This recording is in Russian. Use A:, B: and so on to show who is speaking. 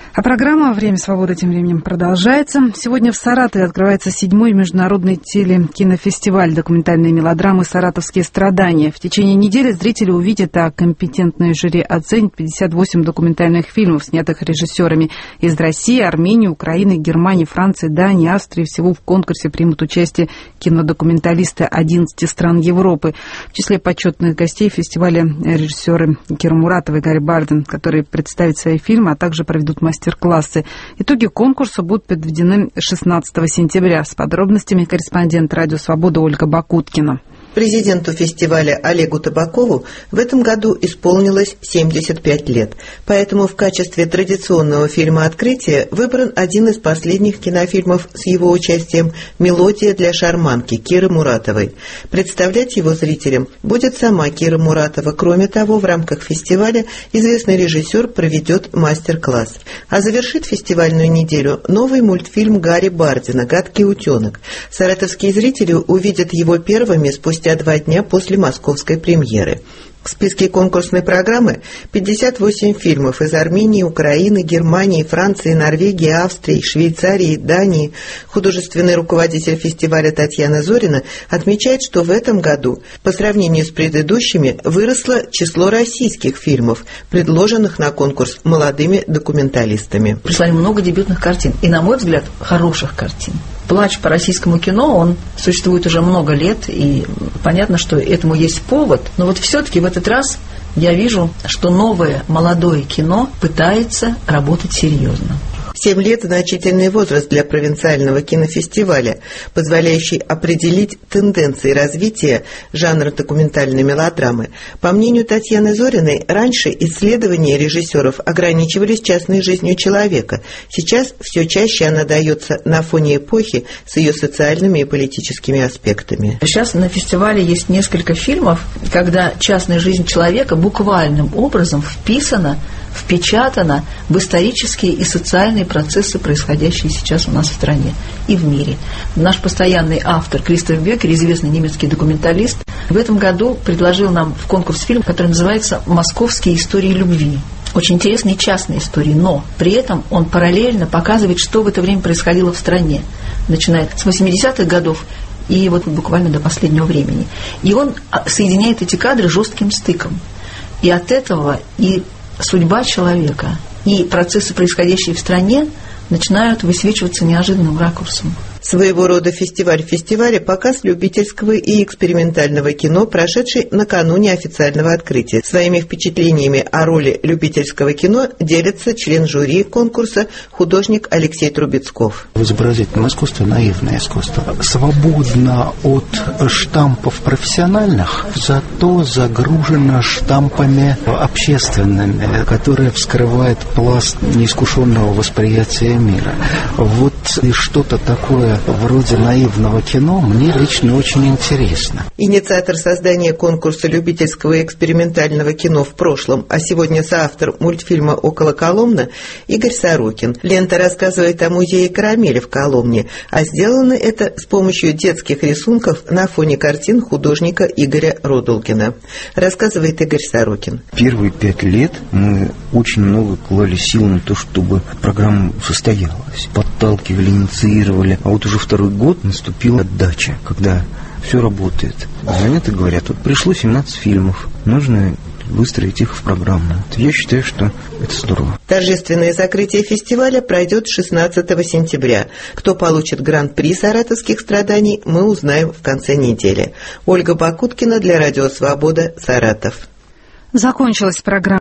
A: А программа «Время свободы» тем временем продолжается. Сегодня в Саратове открывается 7-й международный телекинофестиваль документальной мелодрамы «Саратовские страдания». В течение недели зрители увидят, а компетентное жюри оценит 58 документальных фильмов, снятых режиссерами из России, Армении, Украины, Германии, Франции, Дании, Австрии. Всего в конкурсе примут участие кинодокументалисты 11 стран Европы. В числе почетных гостей фестиваля режиссеры Кира Муратова и Гарри Барден, которые представят свои фильмы, а также проведут мастер-классы. Итоги конкурса будут подведены 16 сентября. С подробностями корреспондент «Радио Свобода» Ольга Бакуткина.
B: Президенту фестиваля Олегу Табакову в этом году исполнилось 75 лет. Поэтому в качестве традиционного фильма открытия выбран один из последних кинофильмов с его участием «Мелодия для шарманки» Киры Муратовой. Представлять его зрителям будет сама Кира Муратова. Кроме того, в рамках фестиваля известный режиссер проведет мастер-класс. А завершит фестивальную неделю новый мультфильм Гарри Бардена «Гадкий утенок». Саратовские зрители увидят его первыми спустя 2 дня после московской премьеры. В списке конкурсной программы 58 фильмов из Армении, Украины, Германии, Франции, Норвегии, Австрии, Швейцарии, Дании. Художественный руководитель фестиваля Татьяна Зорина отмечает, что в этом году, по сравнению с предыдущими, выросло число российских фильмов, предложенных на конкурс молодыми документалистами.
C: Прислали много дебютных картин, и, на мой взгляд, хороших картин. Плач по российскому кино, он существует уже много лет, и понятно, что этому есть повод. Но вот все-таки в этот раз я вижу, что новое молодое кино пытается работать серьезно.
B: 7 лет – значительный возраст для провинциального кинофестиваля, позволяющий определить тенденции развития жанра документальной мелодрамы. По мнению Татьяны Зориной, раньше исследования режиссеров ограничивались частной жизнью человека. Сейчас все чаще она дается на фоне эпохи с ее социальными и политическими аспектами.
C: Сейчас на фестивале есть несколько фильмов, когда частная жизнь человека буквальным образом впечатана в исторические и социальные процессы, происходящие сейчас у нас в стране и в мире. Наш постоянный автор Кристоф Беккер, известный немецкий документалист, в этом году предложил нам в конкурс фильм, который называется «Московские истории любви». Очень интересные частные истории, но при этом он параллельно показывает, что в это время происходило в стране, начиная с 80-х годов и вот буквально до последнего времени. И он соединяет эти кадры жестким стыком. И от этого и судьба человека, и процессы, происходящие в стране, начинают высвечиваться неожиданным ракурсом.
B: Своего рода фестиваль фестиваля – показ любительского и экспериментального кино, прошедший накануне официального открытия. Своими впечатлениями о роли любительского кино делится член жюри конкурса, художник Алексей Трубецков.
D: Изобразительное искусство – наивное искусство. Свободно от штампов профессиональных, зато загружено штампами общественными, которые вскрывают пласт неискушенного восприятия мира. Вот и что-то такое вроде наивного кино мне лично очень интересно.
B: Инициатор создания конкурса любительского и экспериментального кино в прошлом, а сегодня соавтор мультфильма «Около Коломны» Игорь Сорокин. Лента рассказывает о музее «Карамели» в Коломне, а сделано это с помощью детских рисунков на фоне картин художника Игоря Родулкина. Рассказывает Игорь Сорокин.
E: Первые 5 лет мы очень много клали сил на то, чтобы программа состоялась. Подталкивали, инициировали. А вот уже 2-й год наступила отдача, когда все работает. Звонят и говорят, вот пришло 17 фильмов, нужно выстроить их в программу. Я считаю, что это здорово.
B: Торжественное закрытие фестиваля пройдет 16 сентября. Кто получит гран-при «Саратовских страданий», мы узнаем в конце недели. Ольга Бакуткина для Радио Свобода, Саратов.
A: Закончилась программа.